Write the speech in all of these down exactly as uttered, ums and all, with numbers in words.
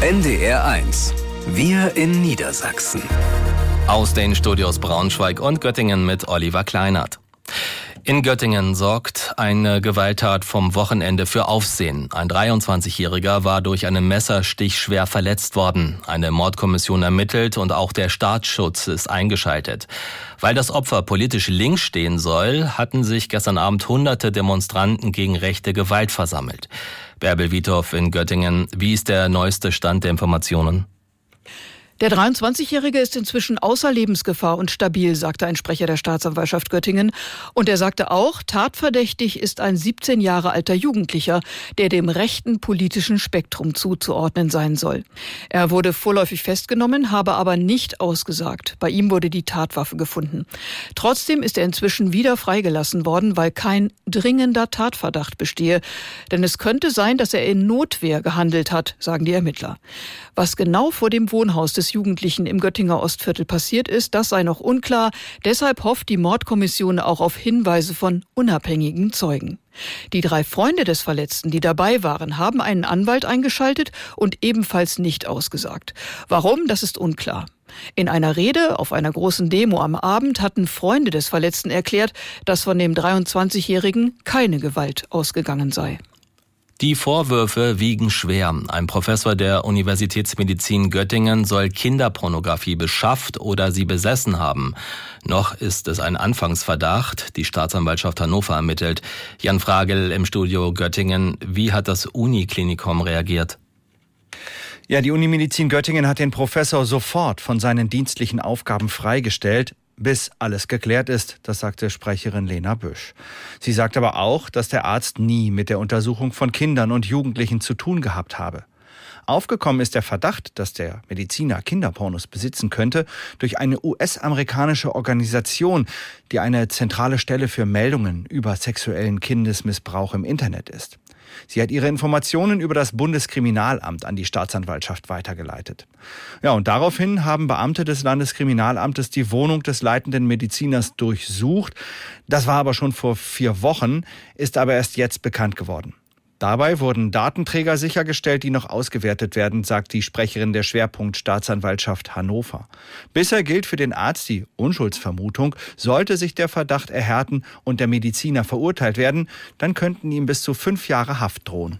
N D R eins. Wir in Niedersachsen. Aus den Studios Braunschweig und Göttingen mit Oliver Kleinert. In Göttingen sorgt eine Gewalttat vom Wochenende für Aufsehen. Ein dreiundzwanzigjähriger war durch einen Messerstich schwer verletzt worden. Eine Mordkommission ermittelt und auch der Staatsschutz ist eingeschaltet. Weil das Opfer politisch links stehen soll, hatten sich gestern Abend hunderte Demonstranten gegen rechte Gewalt versammelt. Bärbel Wiethoff in Göttingen, wie ist der neueste Stand der Informationen? Der dreiundzwanzigjährige ist inzwischen außer Lebensgefahr und stabil, sagte ein Sprecher der Staatsanwaltschaft Göttingen. Und er sagte auch, tatverdächtig ist ein siebzehn Jahre alter Jugendlicher, der dem rechten politischen Spektrum zuzuordnen sein soll. Er wurde vorläufig festgenommen, habe aber nicht ausgesagt. Bei ihm wurde die Tatwaffe gefunden. Trotzdem ist er inzwischen wieder freigelassen worden, weil kein dringender Tatverdacht bestehe. Denn es könnte sein, dass er in Notwehr gehandelt hat, sagen die Ermittler. Was genau vor dem Wohnhaus des Jugendlichen im Göttinger Ostviertel passiert ist, das sei noch unklar. Deshalb hofft die Mordkommission auch auf Hinweise von unabhängigen Zeugen. Die drei Freunde des Verletzten, die dabei waren, haben einen Anwalt eingeschaltet und ebenfalls nicht ausgesagt. Warum, das ist unklar. In einer Rede auf einer großen Demo am Abend hatten Freunde des Verletzten erklärt, dass von dem dreiundzwanzigjährigen keine Gewalt ausgegangen sei. Die Vorwürfe wiegen schwer. Ein Professor der Universitätsmedizin Göttingen soll Kinderpornografie beschafft oder sie besessen haben. Noch ist es ein Anfangsverdacht. Die Staatsanwaltschaft Hannover ermittelt. Jan Fragel im Studio Göttingen. Wie hat das Uniklinikum reagiert? Ja, die Unimedizin Göttingen hat den Professor sofort von seinen dienstlichen Aufgaben freigestellt, bis alles geklärt ist, das sagte Sprecherin Lena Büsch. Sie sagt aber auch, dass der Arzt nie mit der Untersuchung von Kindern und Jugendlichen zu tun gehabt habe. Aufgekommen ist der Verdacht, dass der Mediziner Kinderpornos besitzen könnte, durch eine U S-amerikanische Organisation, die eine zentrale Stelle für Meldungen über sexuellen Kindesmissbrauch im Internet ist. Sie hat ihre Informationen über das Bundeskriminalamt an die Staatsanwaltschaft weitergeleitet. Ja, und daraufhin haben Beamte des Landeskriminalamtes die Wohnung des leitenden Mediziners durchsucht. Das war aber schon vor vier Wochen, ist aber erst jetzt bekannt geworden. Dabei wurden Datenträger sichergestellt, die noch ausgewertet werden, sagt die Sprecherin der Schwerpunkt-Staatsanwaltschaft Hannover. Bisher gilt für den Arzt die Unschuldsvermutung. Sollte sich der Verdacht erhärten und der Mediziner verurteilt werden, dann könnten ihm bis zu fünf Jahre Haft drohen.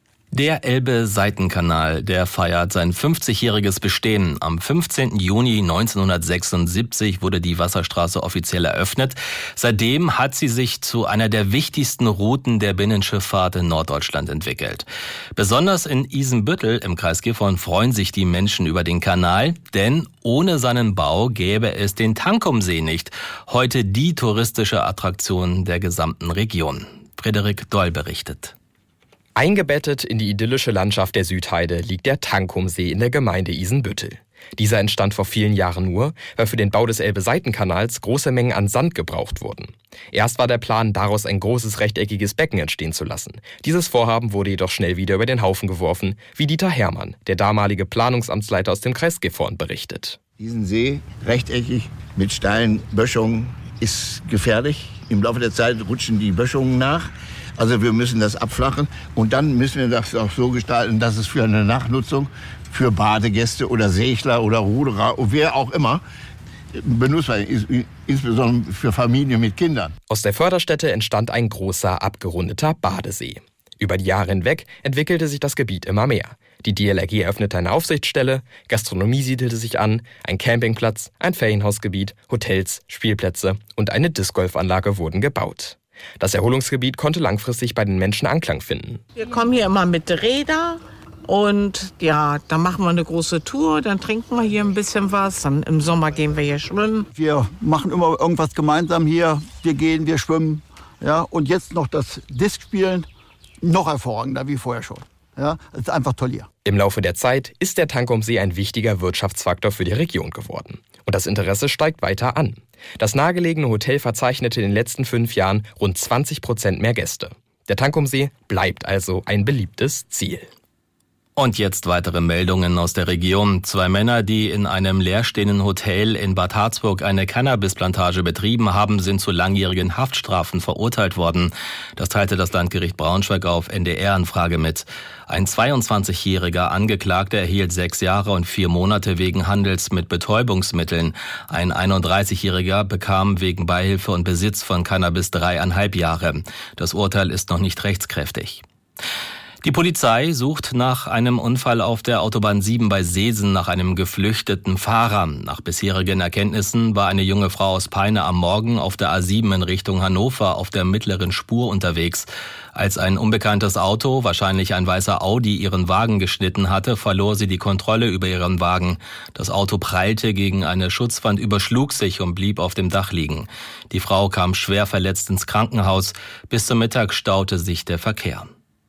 Der Elbe-Seitenkanal, der feiert sein fünfzigjähriges Bestehen. Am fünfzehnten Juni neunzehnhundertsechsundsiebzig wurde die Wasserstraße offiziell eröffnet. Seitdem hat sie sich zu einer der wichtigsten Routen der Binnenschifffahrt in Norddeutschland entwickelt. Besonders in Isenbüttel im Kreis Gifhorn freuen sich die Menschen über den Kanal, denn ohne seinen Bau gäbe es den Tankumsee nicht. Heute die touristische Attraktion der gesamten Region. Frederik Doll berichtet. Eingebettet in die idyllische Landschaft der Südheide liegt der Tankumsee in der Gemeinde Isenbüttel. Dieser entstand vor vielen Jahren nur, weil für den Bau des Elbe-Seitenkanals große Mengen an Sand gebraucht wurden. Erst war der Plan, daraus ein großes rechteckiges Becken entstehen zu lassen. Dieses Vorhaben wurde jedoch schnell wieder über den Haufen geworfen, wie Dieter Herrmann, der damalige Planungsamtsleiter aus dem Kreis Gifhorn, berichtet. Diesen See, rechteckig, mit steilen Böschungen, ist gefährlich. Im Laufe der Zeit rutschen die Böschungen nach. Also wir müssen das abflachen und dann müssen wir das auch so gestalten, dass es für eine Nachnutzung für Badegäste oder Segler oder Ruderer und wer auch immer benutzbar ist, insbesondere für Familien mit Kindern. Aus der Förderstätte entstand ein großer, abgerundeter Badesee. Über die Jahre hinweg entwickelte sich das Gebiet immer mehr. Die D L R G eröffnete eine Aufsichtsstelle, Gastronomie siedelte sich an, ein Campingplatz, ein Ferienhausgebiet, Hotels, Spielplätze und eine Discgolfanlage wurden gebaut. Das Erholungsgebiet konnte langfristig bei den Menschen Anklang finden. Wir kommen hier immer mit Räder und ja, dann machen wir eine große Tour, dann trinken wir hier ein bisschen was, dann im Sommer gehen wir hier schwimmen. Wir machen immer irgendwas gemeinsam hier, wir gehen, wir schwimmen, ja, und jetzt noch das Diskspielen, noch hervorragender wie vorher schon. Ja, es ist einfach toll hier. Im Laufe der Zeit ist der Tankumsee ein wichtiger Wirtschaftsfaktor für die Region geworden. Und das Interesse steigt weiter an. Das nahegelegene Hotel verzeichnete in den letzten fünf Jahren rund zwanzig Prozent mehr Gäste. Der Tankumsee bleibt also ein beliebtes Ziel. Und jetzt weitere Meldungen aus der Region. Zwei Männer, die in einem leerstehenden Hotel in Bad Harzburg eine Cannabisplantage betrieben haben, sind zu langjährigen Haftstrafen verurteilt worden. Das teilte das Landgericht Braunschweig auf N D R-Anfrage mit. Ein zweiundzwanzigjähriger Angeklagter erhielt sechs Jahre und vier Monate wegen Handels mit Betäubungsmitteln. Ein einunddreißigjähriger bekam wegen Beihilfe und Besitz von Cannabis dreieinhalb Jahre. Das Urteil ist noch nicht rechtskräftig. Die Polizei sucht nach einem Unfall auf der Autobahn sieben bei Seesen nach einem geflüchteten Fahrer. Nach bisherigen Erkenntnissen war eine junge Frau aus Peine am Morgen auf der A sieben in Richtung Hannover auf der mittleren Spur unterwegs. Als ein unbekanntes Auto, wahrscheinlich ein weißer Audi, ihren Wagen geschnitten hatte, verlor sie die Kontrolle über ihren Wagen. Das Auto prallte gegen eine Schutzwand, überschlug sich und blieb auf dem Dach liegen. Die Frau kam schwer verletzt ins Krankenhaus. Bis zum Mittag staute sich der Verkehr.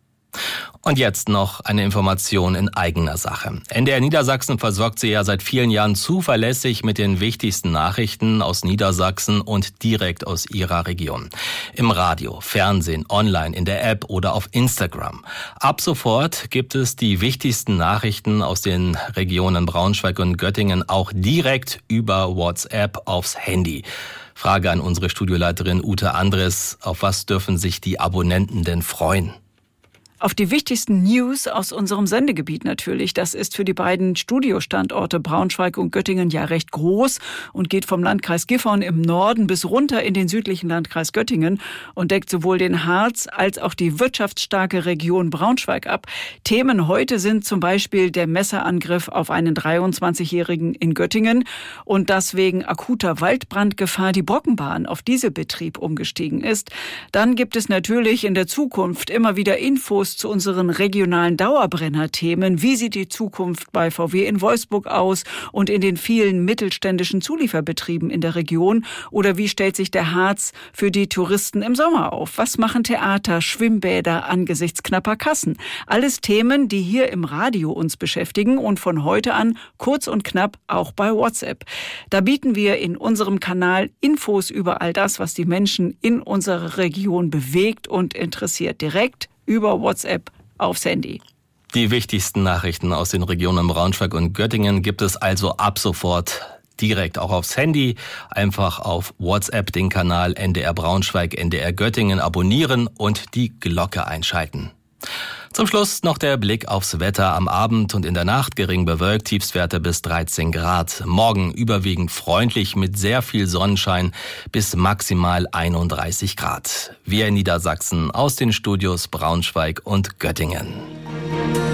Und jetzt noch eine Information in eigener Sache. N D R Niedersachsen versorgt Sie ja seit vielen Jahren zuverlässig mit den wichtigsten Nachrichten aus Niedersachsen und direkt aus Ihrer Region. Im Radio, Fernsehen, online, in der App oder auf Instagram. Ab sofort gibt es die wichtigsten Nachrichten aus den Regionen Braunschweig und Göttingen auch direkt über WhatsApp aufs Handy. Frage an unsere Studioleiterin Ute Andres: Auf was dürfen sich die Abonnenten denn freuen? Auf die wichtigsten News aus unserem Sendegebiet natürlich. Das ist für die beiden Studiostandorte Braunschweig und Göttingen ja recht groß und geht vom Landkreis Gifhorn im Norden bis runter in den südlichen Landkreis Göttingen und deckt sowohl den Harz als auch die wirtschaftsstarke Region Braunschweig ab. Themen heute sind zum Beispiel der Messerangriff auf einen dreiundzwanzigjährigen in Göttingen und dass wegen akuter Waldbrandgefahr die Brockenbahn auf Dieselbetrieb umgestiegen ist. Dann gibt es natürlich in der Zukunft immer wieder Infos zu unseren regionalen Dauerbrenner-Themen. Wie sieht die Zukunft bei V W in Wolfsburg aus und in den vielen mittelständischen Zulieferbetrieben in der Region? Oder wie stellt sich der Harz für die Touristen im Sommer auf? Was machen Theater, Schwimmbäder angesichts knapper Kassen? Alles Themen, die hier im Radio uns beschäftigen und von heute an kurz und knapp auch bei WhatsApp. Da bieten wir in unserem Kanal Infos über all das, was die Menschen in unserer Region bewegt und interessiert, direkt über WhatsApp aufs Handy. Die wichtigsten Nachrichten aus den Regionen Braunschweig und Göttingen gibt es also ab sofort direkt auch aufs Handy. Einfach auf WhatsApp den Kanal N D R Braunschweig, N D R Göttingen abonnieren und die Glocke einschalten. Zum Schluss noch der Blick aufs Wetter. Am Abend und in der Nacht gering bewölkt, Tiefstwerte bis dreizehn Grad. Morgen überwiegend freundlich mit sehr viel Sonnenschein bis maximal einunddreißig Grad. Wir in Niedersachsen aus den Studios Braunschweig und Göttingen.